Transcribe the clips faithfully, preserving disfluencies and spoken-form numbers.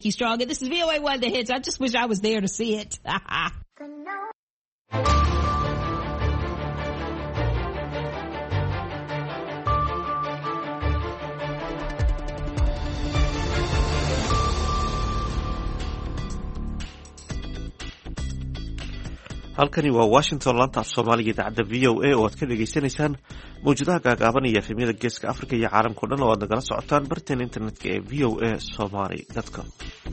He's strong. This is V O A One The Hits. I just wish I was there to see it. halkani waa Washington, laanta af Soomaaliga idaacadda V O A oo aad ka dhageysanaysaan mawjadaha gaagaaban iyo efemyada geeska Afrika iyo caalamka oo dhan oo aad nagala socotaan barteen internetka ee v o a somali dot com.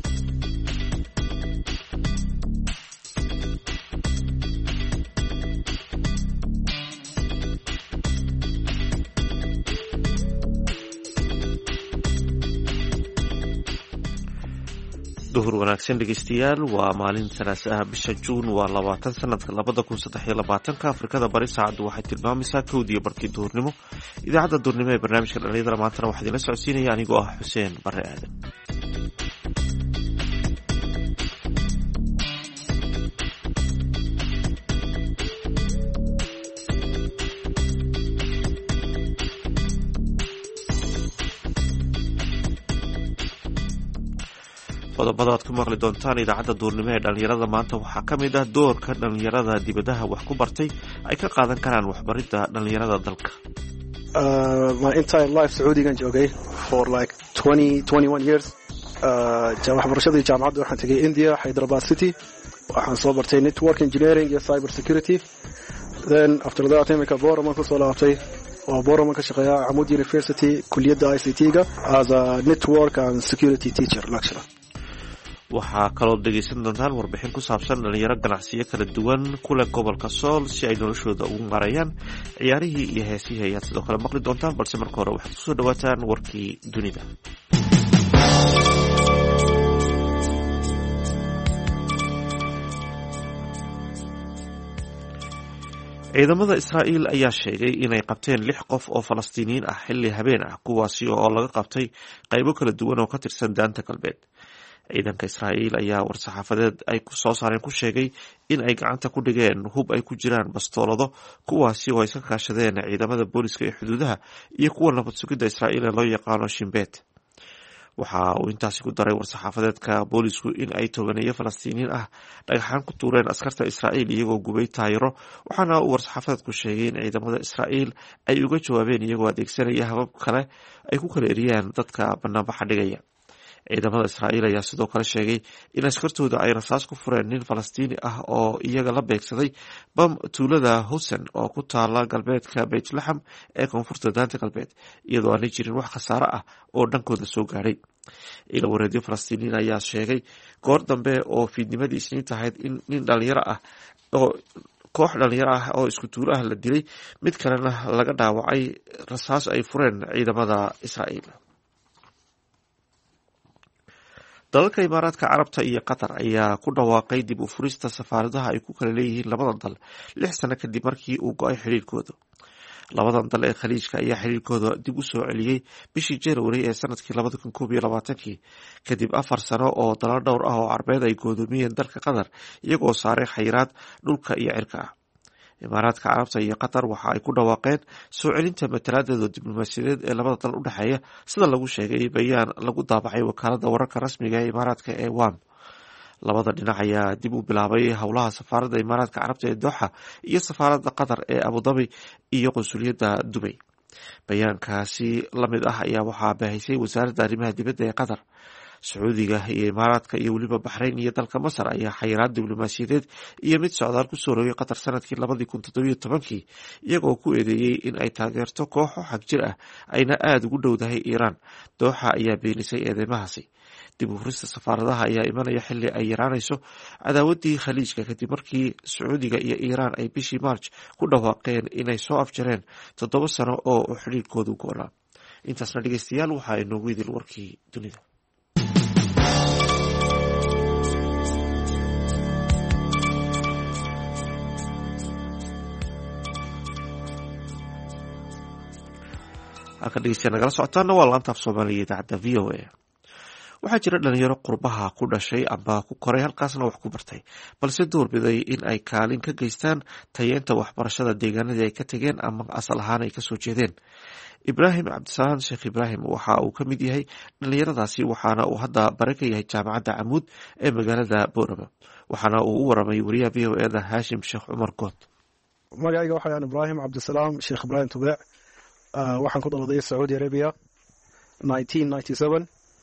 duhur wanaagsan dhegeystayaal, waa maalin salaasa ah bisha juun waa labaatan sanadka labada kun saddex iyo labaatanka. Afrikada bari saacaddu waxay tilmaamaysaa kowdiyo barkii duhurnimo. idaacadda duhurnimo ee barnaamijka dhalinyarada maantana waxaa idinla socodsiinaya anigoo ah xuseen bare aadan. qodobada aad ku maqli doontaan idaacadda duurnimo ee dhalinyarada maanta waxaa ka mid ah doorka dhalinyarada dibadaha wax ku bartay ay ka qaadan karaan waxbaridda dhalinyarada dalka. Uh, my entire life Saudigan joogay for like twenty, twenty-one years. Uh, waxbarashadii jaamacadda waxaan tegay India, Hyderabad City. Waxaan soo bartay network engineering iyo cyber security. Then after that imika Boraman ku soo laabtay oo Boraman ka shaqeeya Amud University kulliyadda I C T-ga as a network and security teacher lecturer. waxaa kaloo dhegeysan doontaan warbixin ku saabsan dhalinyaro ganacsiyo kala duwan kule gobolka Sool si ay noloshooda ugu marayaan. ciyaarihii iyo heesihii ayaad sidoo kale maqli doontaan, balse marka hore waxaad kusoo dhawaataan warkii dunida. ciidamada Israa'iil ayaa sheegay inay qabteen lix qof oo Falastiiniyiin ah xilli habeen ah, kuwaasi oo laga qabtay qaybo kala duwan oo ka tirsan daanta galbeed. ciidanka Israa'iil ayaa war-saxaafadeed ay ku soo saareen ku sheegay in ay gacanta ku dhigeen hub ay ku jiraan bastoolado, kuwaasi oo ay ka kaashadeen ciidamada booliska ee xuduudaha iyo kuwa nabad sugidda Israa'iil ee loo yaqaano Shinbet. waxa uu intaasi ku daray war-saxaafadeedka boolisku in ay tobaneeyo Falastiiniyiin ah dhagaxaan ku tuureen askarta Israa'iil iyagoo gubay taayiro, waxaana uu war-saxaafadeedku sheegay in ciidamada Israa'iil ay uga jawaabeen iyagoo adeegsanaya habab kale ay ku kala eriyaan dadka banaanbaxa dhigaya. ciidamada Israa'iil ayaa sidoo kale sheegay in askartooda ay rasaas ku fureen nin Falastiini ah oo iyaga la beegsaday bam tuulada Hussein oo ku taala galbeedka Beytlahem ee koonfurta daanta galbeed, iyadoo aanay jirin wax khasaare ah oo dhankooda soo gaadhay. ilo wareedyo Falastiiniin ayaa sheegay goor dambe oo fiidnimadii Isniinta ahayd in nin dhalinyaro ah oo koox dhalinyaro ah oo isku tuulo ah la dilay, mid kalena laga dhaawacay rasaas ay fureen ciidamada Israa'iil. dalalka Imaaraadka Carabta iyo Qatar ayaa ku dhawaaqay dib u furista safaaradaha ay ku kala leeyihiin labada dal lix sano kadib markii uu go-ay xiriirkooda. labadan dal ee khaliijka ayaa xiriirkooda dib u soo celiyey bishii January ee sanadkii labada kun koob iyo labaatankii kadib afar sano oo dalal dhowr ah oo Carbeed ay goodoomiyeen dalka Qatar iyagoo saaray xayiraad dhulka iyo cirka ah. Imaaraadka Carabta iyo Qatar waxa ay ku dhawaaqeen soo celinta matalaadooda diblomaasiyadeed ee labada dal u dhaxeeya sida lagu sheegay bayaan lagu daabacay wakaaladda wararka rasmiga ee Imaaraadka ee W A M. labada dhinac ayaa dib u bilaabay howlaha safaaradda Imaaraadka Carabta ee Doha iyo safaaradda Qatar ee Abu Dhabi iyo qunsuliyadda Dubai. bayaankaasi lamid ah ayaa waxaa baahisay wasaaradda arrimaha dibadda ee Qatar. Sacuudiga iyo Imaaraadka iyo weliba Baxrayn iyo dalka Masar ayaa xayiraad diblomaasiyadeed iyo mid socdaal ku soo rogay Qatar sanadkii labadii kun toddobiyo tobankii iyagoo ku eedeeyey in ay taageerto kooxo xag jir ah ayna aada ugu dhowdahay Iiraan. Doha ayaa beenisay eedeymahaasi. dib u furista safaaradaha ayaa imanaya xilli ay yaraanayso cadaawadii khaliijka kadib markii Sacuudiga iyo Iiraan ay bishii March ku dhawaaqeen inay soo afjareen toddoba sano oo xiriirkoodu go'naa. intaasna dhegeystayaal waxaa inoogu idil warkii dunida. halka dhegeystayaal nagala socotaana waa laanta af Soomaaliga idaacadda V O A. waxaa jira dhalinyaro qurbaha ku dhashay amba ku koray halkaasna wax ku bartay balse doorbiday in ay kaalin ka geystaan tayeenta waxbarashada deegaanadii ay ka tegeen ama asal ahaan ay kasoo jeedeen. ibraahim cabdisalaam sheekh ibraahim waxa uu ka mid yahay dhalinyaradaasi waxaana uu hadda bare ka yahay jaamacadda camuud ee magaalada boorama waxaana uu u waramay wariyaha v o eda haashim sheekh cumar good. magacayga waxaan ibraahim cabdisalaam sheekh ibraahim tubeec waxaan ku dhaladay sacuudi arabia nineteen ninety-seven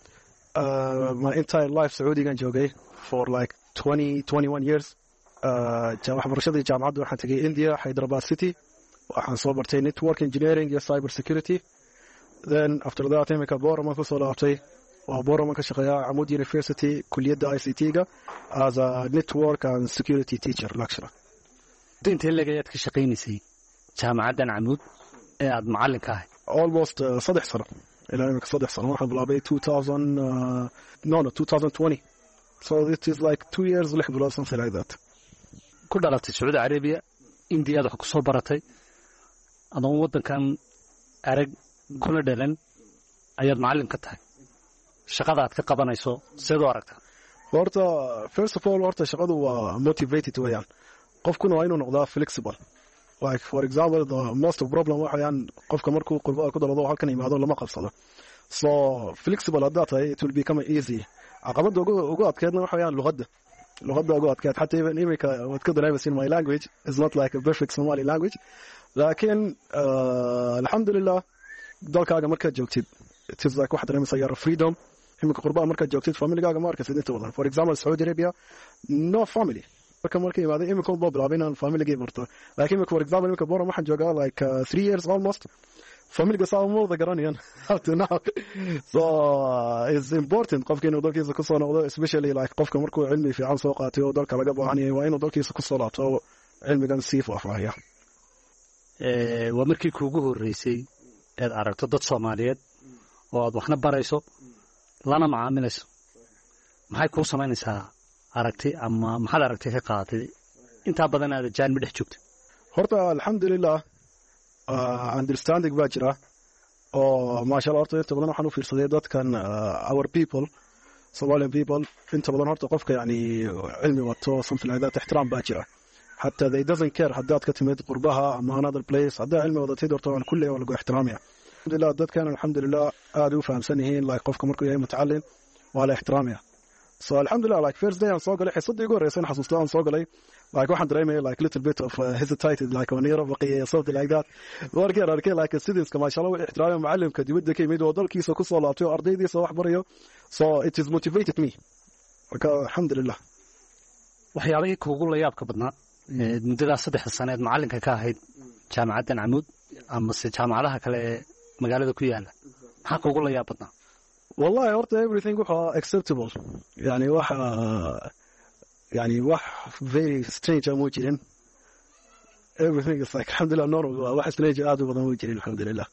uh, my entire life sacuudigan joogay for like twenty twenty-one years waxbarashadii jaamacadda waxaan tegay india hyderabad city waxaan soo bartay network engineering iyo cyber security. Then after that imika Borama ku soo laabtay waa Borama ka shaqeeya Camud University kulliyadda I C T-ga as a network and security teacher lecturer. Inta lagayaad ka shaqeynaysay jaamacaddan Camud ee aad macallin ka ahay almost uh, saddex sano ilaa imika saddex sano waxaan bilaabay two thousand uh, no no twenty twenty so it is like two years lix bilood something like that. ku dhalatay Saudi Arabia India aad wax ku soo baratay adoon waddankan arag kuna dhalan ayaad macallin ka tahay shaqada aad ka qabanayso sidoo aragtaa horta first of all horta shaqadu waa motivated weeyaan qofkuna waa inuu noqdaa flexible like for example the most of problem waxayaan qofka markuu qurbo ku dalado halkan imaado lama qabsado so flexible hadda tahay it will become easy. caqabada ugu ugu adkeedna waxayaan luqadda luqadda ugu adkeed xataa even imika wad ka dareemaysin my language is not like a perfect Somali language laakiin alxamdulillah dalkaaga markaad joogtid it is like waxaad dareemaysaa your freedom imika qurbaha markaad joogtid familygaaga ma arkaysid inta badan for example Saudi Arabia no family marka markay imaaday imika baa bilaabay inaan familygii barto laakiin imika for example imika Boram waxaan joogaa like uh, three years almost familga saa ma wada garanayaan how to now so uh, it's important qofka inuu dalkiisa ku soo noqdo especially like qofka markuu cilmi fiican soo qaatay oo dalka laga baahan yahay waa inuu dalkiisa ku soo laabto cilmigan sii faahfaahaya. ee waa markii kuugu horeysay aad aragto dad Soomaaliyeed oo aad waxna barayso lana macaamilayso maxay ku samaynaysaa aragti ama maxaad aragtay ka qaadatay inta badan aad jaan midhex joogto horta alxamdulillah uh, understanding baa jira oo maasha Allah horta inta badan waxaan u fiirsaday dadkan uh, our people Somalian people inta badan horta qofka yani cilmi wato something like that ixtiraam baa jira حتى they doesn't care haddaad ka timid qurbaha ama another place haddaa cilmi wadatid horta waan kulli waa lagu ixtiraamaya alxamdulillah dadkan alxamdulillah aad u fahamsan yihiin like qofka markuu yahay mutacallin waa la ixtiraamaya so alxamdulillah like first day aan soo galay xisadii ugu horreysay xasuusto aan soo galay like waxaan dareemay like little bit of uh, hesitated like when you're baqiya something like that warkeen arkay like sidii kama sha Allah wuu ixtiraamay macallimka dibadda ka yimid oo dalkiisa ku soo laabtay oo ardaydiisa wax barayo so it is motivated me marka alxamdulillah. waxyaabihii kuugu la yaabka badnaa muddada saddex sanaad macallinka ka ahayd jaamacaddan Camud ama se jaamacadaha kale ee magaalada ku yaala maxaa kuugu la yaab badnaa wallahi horta everything waxa acceptable yani waxa yani wax very strange amu jirin everything is like alhamdulillah normal wax strange aad u badan u jirin alhamdulillah.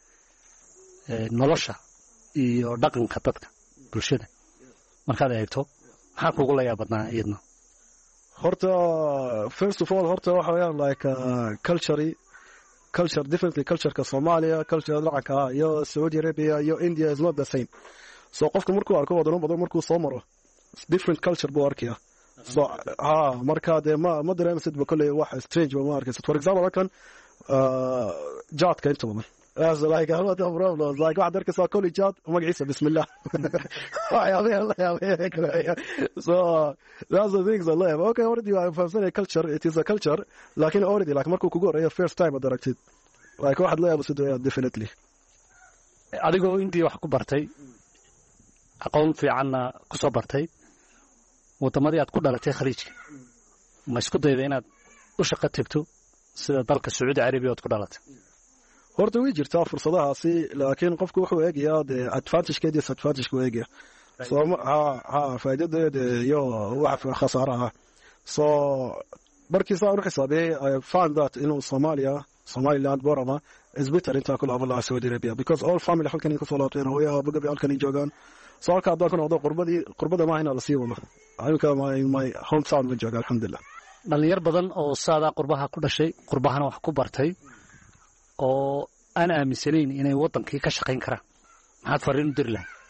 ee nolosha iyo dhaqanka dadka bulshada markaad eegto maxaa kuugu la yaab badnaa iyadna horta first of all horta waxa weeyaan like uh, culture culture differently culture ka Soomaaliya culture dhaqanka iyo Saudi Arabia iyo India is not the same so qofka markuu arko wadano badan markuu soo maro different culture buu arkiyaa so ha marka de ma ma dareemaysid ba kulli wax strange ba ma arkaysid for example kan uh, jaadka inta badan as like I have a problem like واحد درك سو كل جاد ومقعيسه بسم الله يا الله يا so that's the things I love okay already I understand a culture it is a culture لكن already like markuu kugu horeeyo first time adaragtid like واحد la yaabo sidoo definitely adigoo intii wax ku bartay aqoon fiicanna ku soo bartay wadamadii aad ku dhalatay khaliijka ma isku dayday inaad u shaqo tagto sida dalka Saudi Arabia aad ku dhalatay horta way jirtaa fursadahaasi laakiin qofku wuxuu eegayaa de advantage-keeda iyo disadvantage-ku eegaya so ha ha faa'iidadeeda iyo wax khasaaraha so markii saan u xisaabay I found that in Somalia Somaliland Borama is better inta kula abala Saudi Arabia because all family halkan ka soo laabteen oo yaa bugabi halkan joogaan so halka hadda kan wada qurbadii qurbada ma hayna la sii wada ayuka my my hometown ma jooga alxamdulillah. dhalinyar badan oo saada qurbaha ku dhashay qurbahana wax ku bartay oo ana aaminsanayn inay wadankii ka shaqeyn karaan maxaad fariin u dir lahayd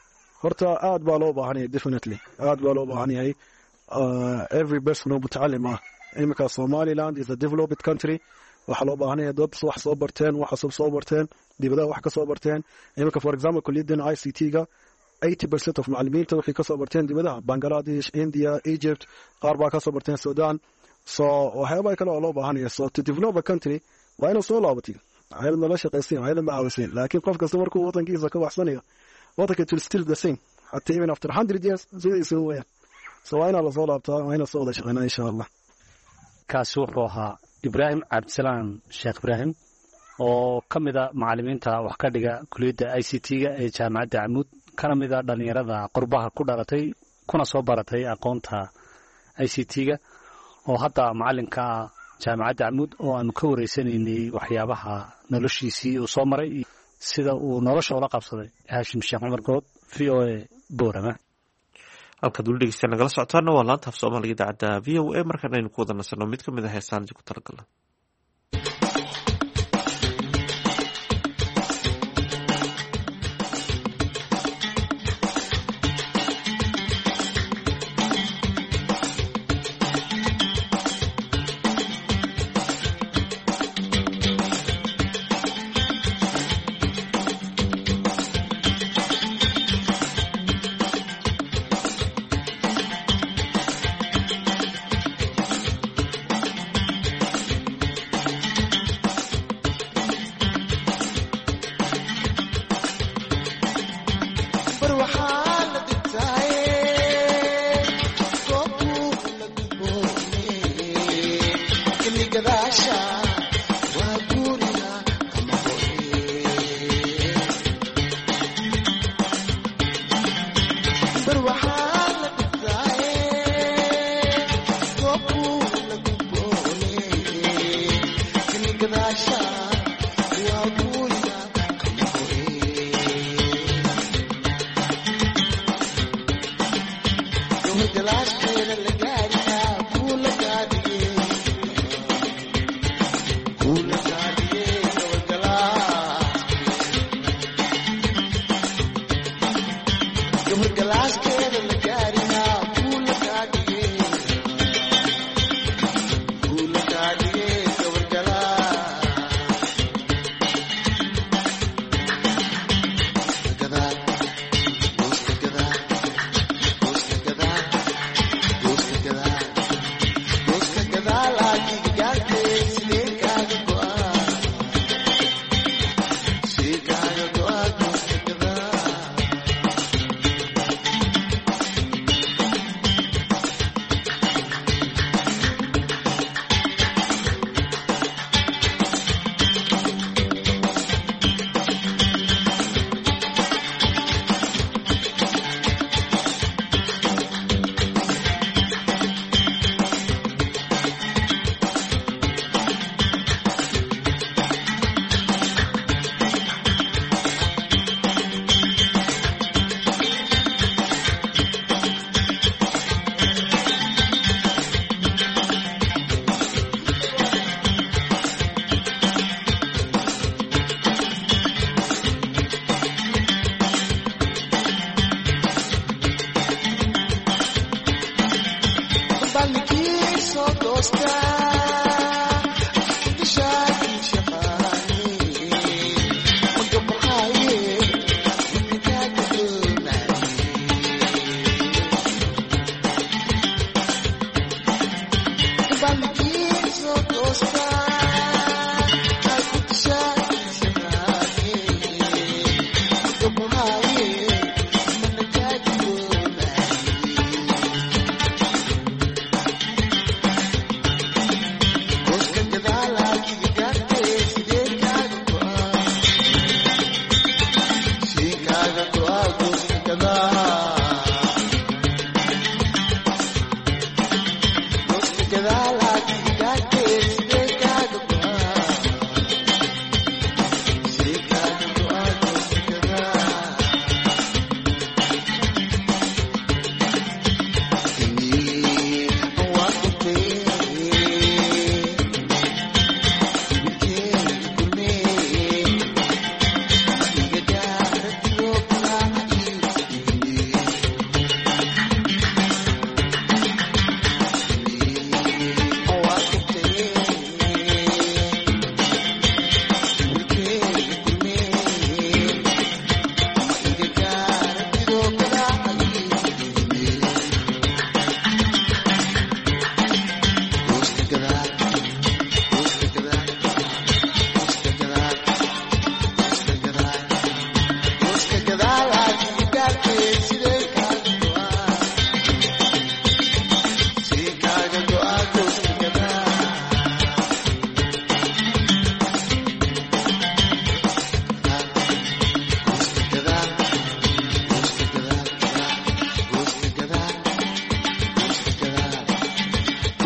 horta aad baa loo baahan yahay definitely aad baa loo baahan yahay every person oo mutacallim ah imika Somaliland is a developed country waxa loo baahan yahay dad wax soo barteen wax soo soo barteen dibadda wax ka soo barteen imika for example kulliyaddan I C T ga eighty percent of macallimiinta waxay ka soo barteen dibadda Bangladesh India Egypt qaar baa ka soo barteen Sudan so waxyaabo kale oo loo baahan yahay so to develop a country waa inuu soo laabatiin hay'ad la shaqaysiin hay'ad ma caawisin laakiin qof kasta markuu wadankiisa ka waxsanayo wadanka will still the same hatta even after one hundred years sidii uu weeyaan so waa inuu la soo laabtaa waa inuu soo wada shaqeynaa insha Allah kaasi wuxuu ahaa Ibrahim Abdsalaan Sheekh Ibrahim oo kamida macallimiinta wax ka dhiga kulliyadda I C T ga ee jaamacadda Amuud kana mid ah dhalinyarada qurbaha ku dhalatay kuna soo baratay aqoonta I C T ga oo hadda macallinka jaamacadda Amuud oo aan ka wareysanaynay waxyaabaha noloshiisii uu soo maray sida uu nolosha ula qabsaday Haashim Sheekh Umar Good V O A Boorama halka dul dhigista nagala socotaana waa laanta af Soomaaliga idaacadda V O A markaan aynu ku wada nasano mid kamid ah heesaan ku talagalay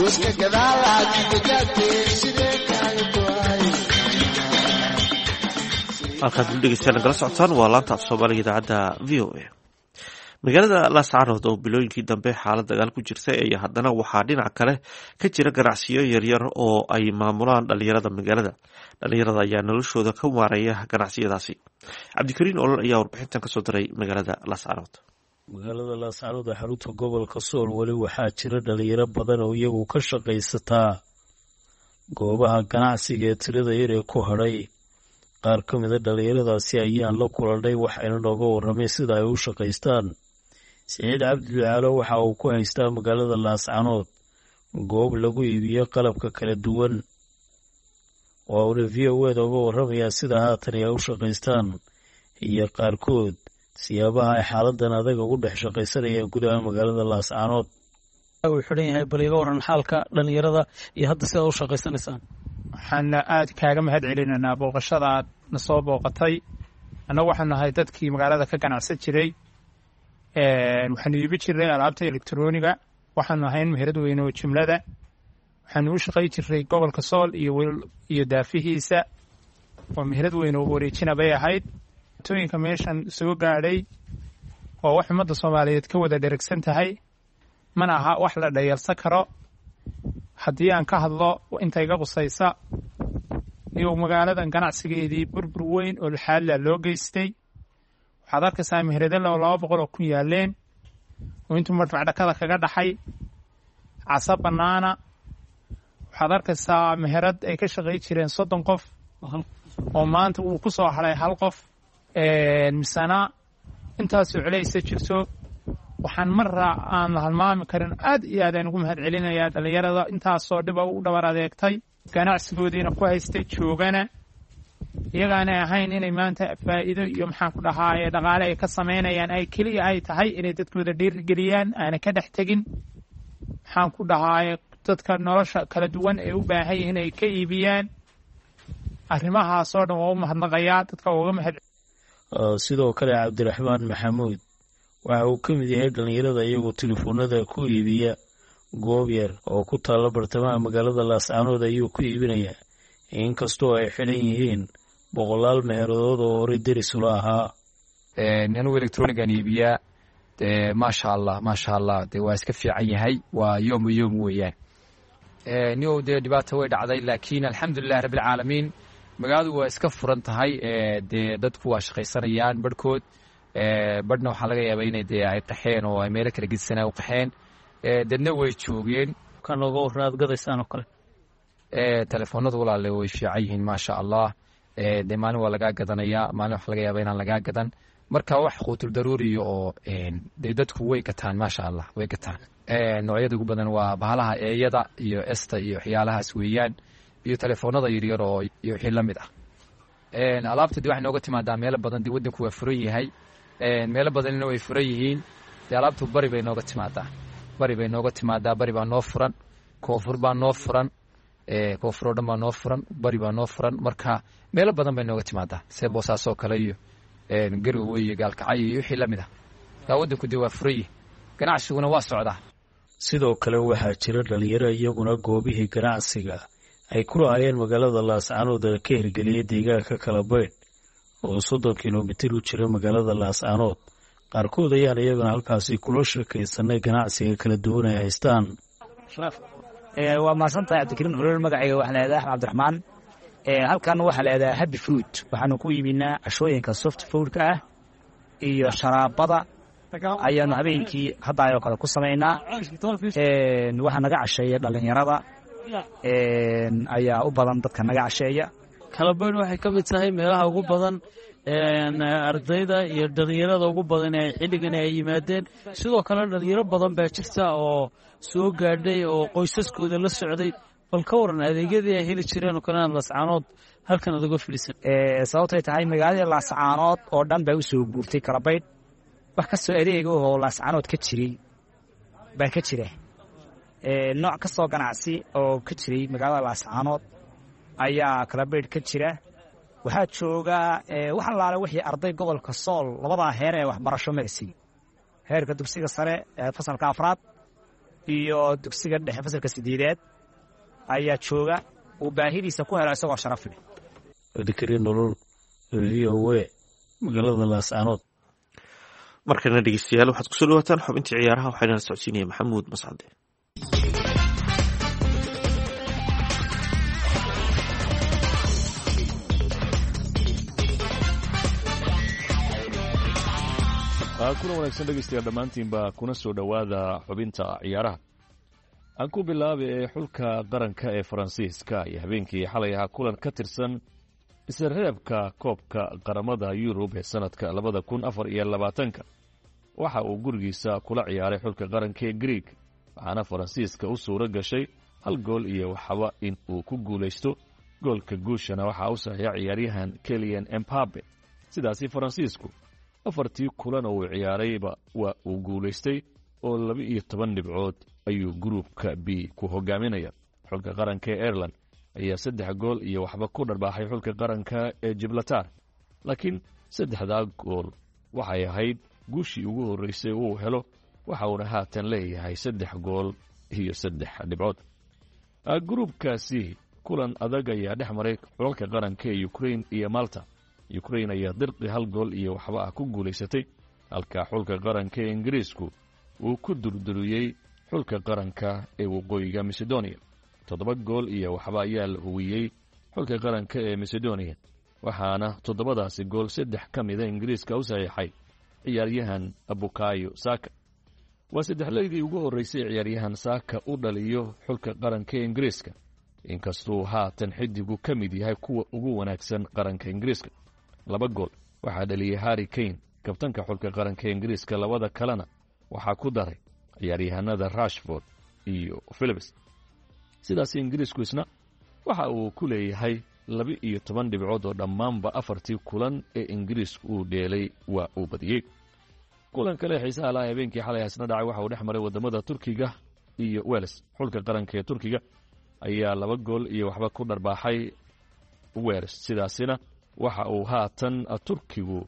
halkaad u dhegeystayaal nagala socotaan waa laanta af soomaaliga idaacadda v o a magaalada laascaanood oo bilooyinkii dambe xaalad dagaal ku jirtay ayaa haddana waxaa dhinac kale ka jira ganacsiyo yaryar oo ay maamulaan dhalinyarada magaalada dhalinyarada ayaa noloshooda ka maareeya ganacsiyadaasi cabdikariin olol ayaa warbixintan kasoo diray magaalada laascaanood magaalada laascaanood ee xarunta gobolka sool weli waxaa jira dhalinyaro badan oo iyagu ka shaqaysataa goobaha ganacsiga ee tirada yar ee ku hadhay qaar ka mida dhalinyaradaasi ayaan la kulannay waxayna nooga warramay sida ay u shaqaystaan siciid cabdi ducaalo waxa uu ku haystaa magaalada laascaanood goob lagu iibiyo qalabka kala duwan waa uuna v o eda uga warramayaa sida haatan ay u shaqaystaan iyo qaarkood siyaabaha ay xaaladan adaga ugu dhex shaqaysanayaan gudaha magaalada laascaanood uu xidhan yahay bal iga waran xaalka dhalinyarada iyo hadda sidaad u shaqaysanaysaan waxaana aad kaaga mahad celinaynaa booqashada aad na soo booqatay annagu waxaanu nahay dadkii magaalada ka ganacsan jiray waxaanu iibi jirnay alaabta elektroniga waxaanu ahayn meherad weyne oo jumlada waxaanu u shaqay jirnay gobolka sool iyo iyo daafihiisa waa meherad weyne oo wareejina bay ahayd tooyinka meeshan soo gaadhay waa wax ummadda soomaaliyeed ka wada dheragsan tahay mana aha wax la dhayalsan karo haddii aan ka hadlo inta iga qusaysa iyo magaaladan ganacsigeedii burbur weyn oo laxaadla loo geystay waxaad arkaysaa meherado laba boqol oo ku yaaleen oo intuu madfac dhakada kaga dhaxay casa bannaana waxaad arkaysaa meherad ay ka shaqay jireen soddon qof oo maanta uu ku soo hadhay hal qof misana intaasoo celaysa jirto waxaan marra aan la halmaami karin aad iyo aad aan ugu mahad celinayaa dhalinyarada intaasoo dhiba u dhabar adeegtay ganacsigoodiina ku haystay joogana iyagaanay ahayn inay maanta faa'iido iyo maxaan ku dhahaaye dhaqaale ay ka samaynayaan ay keliya ay tahay inay dadkooda dhiirigeliyaan aana ka dhex tegin maxaan ku dhahaaye dadka nolosha kala duwan ee u baahan yihiin ay ka iibiyaan arrimahaasoo dhan waa u mahadnaqayaa dadka uga mahad sidoo kale cabdiraxmaan maxamuud waxa uu ka mid yahay dhalinyarada iyagoo telefoonada ku iibiya goob yar oo ku taalla bartamaha magaalada laascaanood ayuu ku iibinayaa inkastoo ay xidhan yihiin boqolaal meheeradood oo horey derisula ahaa anugu electronigan iibiyaa maasha allah maasha allah dee waa iska fiican yahay waa yoom yoom weeyaan niow dee dhibaata way dhacday laakiin alxamdulilahi rabbilcaalamiin magaaladu waa iska furan tahay dee dadku waa shaqaysanayaan barhkood badhna waxaa laga yaabaa inay dee ay qaxeen oo ay meelo kala gedsanaa u qaxeen dadna way joogeen kan looga warra aad gadaysaan oo kale telefoonadu walaale way fiican yihiin maasha allah dee maalin waa lagaa gadanayaa maalin waxa laga yaabaa inaan lagaa gadan marka wax quutul daruuriya oo dee dadku way gataan maasha allah way gataan noocyada ugu badan waa bahalaha eeyada iyo esta iyo waxyaalahaas weeyaan iyo telefoonada yaryar oo iyo wixii la mid ah alaabta dee waxay nooga timaadaa meelo badan dee waddanku waa furan yahay meelo badanina way furan yihiin dee alaabtu bari bay nooga timaadaa bari bay nooga timaadaa bari baa noo furan koonfur baa noo furan koonfur oo dhan baa noo furan bari baa noo furan marka meelo badan bay nooga timaadaa see boosaasoo kale iyo garowe iyo gaalkacay iyo wixii la mid ah taa waddanku dee waa furan yihi ganacsiguna waa socdaa sidoo kale waxaa jira dhalinyaro iyaguna goobihii ganacsiga ay ku lahaayeen magaalada laascaanood ee ka hirgeliyay deegaanka kala baydh oo soddon kilomitir u jira magaalada laascaanood qaarkood ayaan iyaguna halkaasi kula sheekaysanay ganacsiga kala duwan ay haystaan waa mahadsantahay cabdikariin olol magacayga waxaa leedahay axmed cabdiraxmaan halkan waxaa leedahay happy fruit waxaanu ku iibinaa cashooyinka soft foodka ah iyo sharaabada ayaanu habeenkii haddaayoo kale ku samaynaa waxaa naga casheeya dhalinyarada ayaa u badan dadka naga casheeya kalabaydh waxay ka mid tahay meelaha ugu badan ardayda iyo dhalinyarada ugu badan ee xilligan ay yimaadeen sidoo kale dhalinyaro badan baa jirta oo soo gaadhay oo qoysaskooda la socday bal ka waran adeegyadii ay heli jireen oo kalena laascaanood halkan aad uga fadhiisan sababtay tahay magaalada laascaanood oo dhan baa u soo guurtay kalabaydh wax kastoo adeega oo laascaanood ka jiray baa ka jira nooc kastoo ganacsi oo ka jiray magaalada laascaanood ayaa kalabaydh ka jira waxaa jooga wax allaale wixii arday gobolka sool labadaa heer ee waxbarasho marsiy heerka dugsiga sare ee fasalka afraad iyo dugsiga dhexe fasalka sideedaad ayaa jooga uu baahidiisa ku helo isagoo sharaf leh. Dikri nolol v o a magaalada Laascaanood. markana dhegeystayaal waxaad kusoo dhawaataan xubintii ciyaaraha waxaana socodsiinaya maxamuud mascade. kuna wanaagsan dhegeystayaal dhammaantiinba kuna soo dhowaada xubinta ciyaaraha. aan ku bilaabay ee xulka qaranka ee faransiiska iyo habeenkii xalay ahaa kulan ka tirsan isreebka koobka qaramada yurub ee sanadka labada kun afar iyo labaatanka waxa uu gurigiisa kula ciyaaray xulka qaranka ee Greek, waxaana faransiiska u suura gashay hal gool iyo waxba in uu ku guulaysto. goolka guushana waxaa u saxiixay ciyaaryahan Kylian Mbappe. sidaasi faransiisku afartii kulan oo uu ciyaarayba waa uu guulaystay oo laba iyo toban dhibcood ayuu gruupka B ku hogaaminaya. xulka qaranka ee Ireland ayaa saddex gool iyo waxba ku dharbaaxay xulka qaranka ee Gibraltar, laakiin saddexdaa gool waxay ahayd guushii ugu horreysay uu helo, waxa uuna haatan leeyahay saddex gool iyo saddex dhibcood. gruupkaasi kulan adag ayaa dhex maray xulka qaranka ee Ukraine iyo Malta. Ukraine ayaa dirqi hal gool iyo waxba ah ku guulaysatay, halka xulka qaranka ee Ingiriisku uu ku durduriyey xulka qaranka ee waqooyiga Macedonia. toddoba gool iyo waxba ayaa la huwiyey xulka qaranka ee Macedonia, waxaana toddobadaasi gool saddex ka mida Ingiriiska u saxiixay ciyaaryahan Bukayo Saka. waa saddexleydii ugu horreysay ciyaaryahan Saka u dhaliyo xulka qaranka ee Ingiriiska, inkastuu haatan xidigu ka mid yahay kuwa ugu wanaagsan qaranka Ingiriiska. laba gool waxaa dhaliyay Harry Kane, kabtanka xulka qaranka ee Ingiriiska, labada kalena waxaa ku daray ciyaaryahanada Rashford iyo Phillips. sidaas Ingiriisku isna waxa uu ku leeyahay laba iyo toban dhibcood oo dhammaanba afartii kulan ee Ingiriisku uu dheelay waa uu badiyey. kulan kale xiisaha lahaa habeenkii xalay asna dhacay waxa uu dhex maray wadamada Turkiga iyo Wales. xulka qaranka ee Turkiga ayaa laba gool iyo waxba ku dharbaaxay Wales. sidaasina waxa uu haatan Turkigu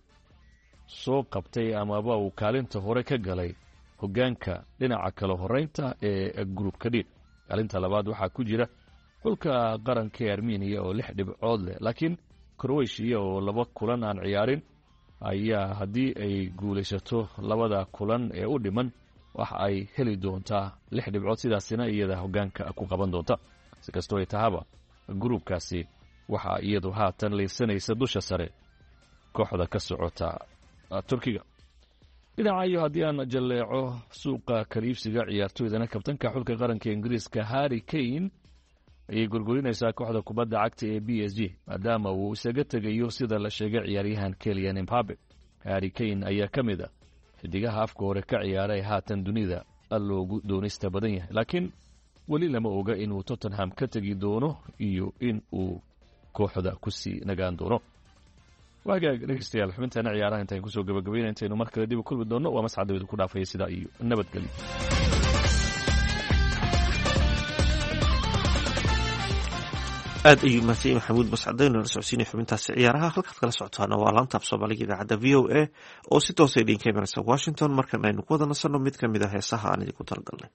soo qabtay amaba uu kaalinta hore ka galay hogaanka dhinaca kala horeynta ee gruupka D. kaalinta labaad waxaa ku jira xulka qaranka ee Armenia oo lix dhibcood leh, laakiin Croatia oo laba kulan aan ciyaarin ayaa haddii ay guulaysato labada kulan ee u dhiman waxa ay heli doontaa lix dhibcood, sidaasina iyada hogaanka ku qaban doonta. si kastoo ay tahaba gruupkaasi waxaa iyadu haatan leysanaysa dusha sare kooxda ka socota Turkiga. dhinaca iyo haddii aan jalleeco suuqa kaliibsiga ciyaartooydana, kabtanka xulka qaranka Ingiriiska Harry Kane ayay gurgurinaysaa kooxda kubadda cagta ee B S G maadaama uu isaga tegayo sida la sheegay ciyaaryahan Kylian Mbappe. Harry Kane ayaa ka mid ah xidigaha afka hore ka ciyaaray haatan dunida loogu doonista badan yahay, laakiin weli lama oga inuu Tottenham ka tegi doono iyo in uu kooxda ku sii nagaan doono. waagaag dhegeystayaal xubintaana ciyaaraha intaan kusoo gabagabayna intaynu mar kale dib u kulmi doonno waa mascadawada ku dhaafaya sidaa iyo nabadgelyo. aad ayuu mahadsan yahay maxamuud mascade nala socodsiinaya xubintaasi ciyaaraha. halkaad kala socotaana waa laantaab soomaaliga idaacadda v o a oo si toosa idinka imanaysa Washington. markan aynu ku wada nasanno mid ka mid a heesaha aan idinku talagalnay.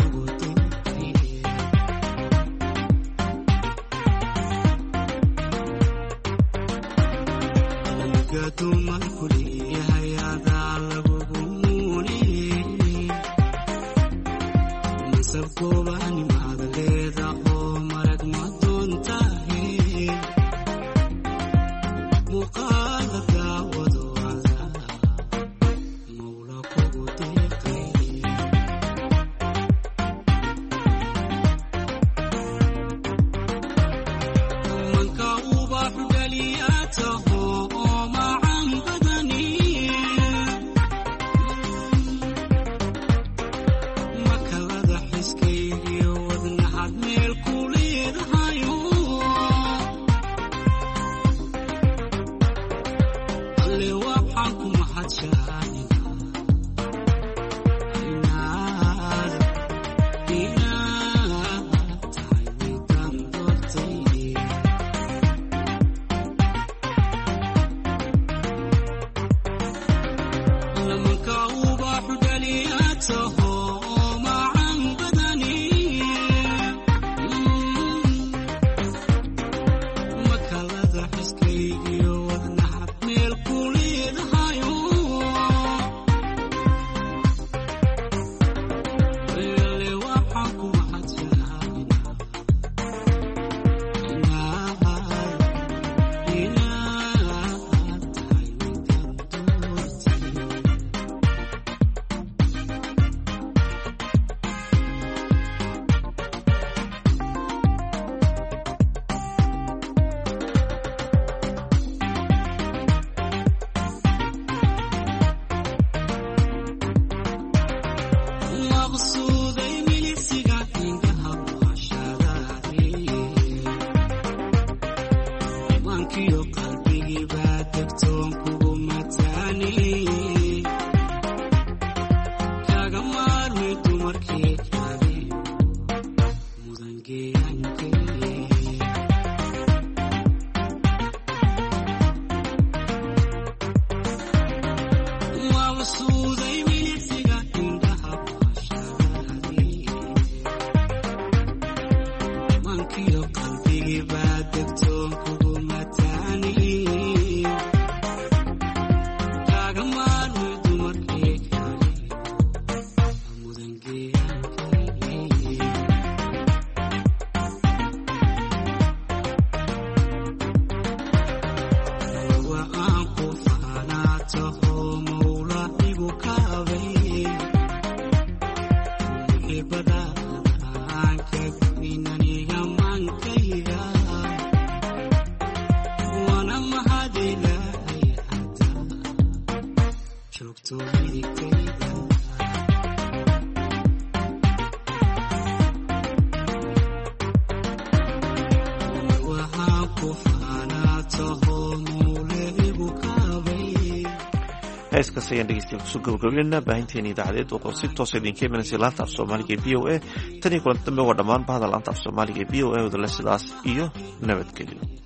heeskaas ayaan dhegeystayaal kusoo gabagabeynaa baahinteena idaacadeed oo si toosa idinka imanaysa laanta af soomaaliga ee v o a tan iyo kulanti dambe waa dhammaan bahda laanta af soomaaliga ee v o a wadale sidaas iyo nabadgelyo.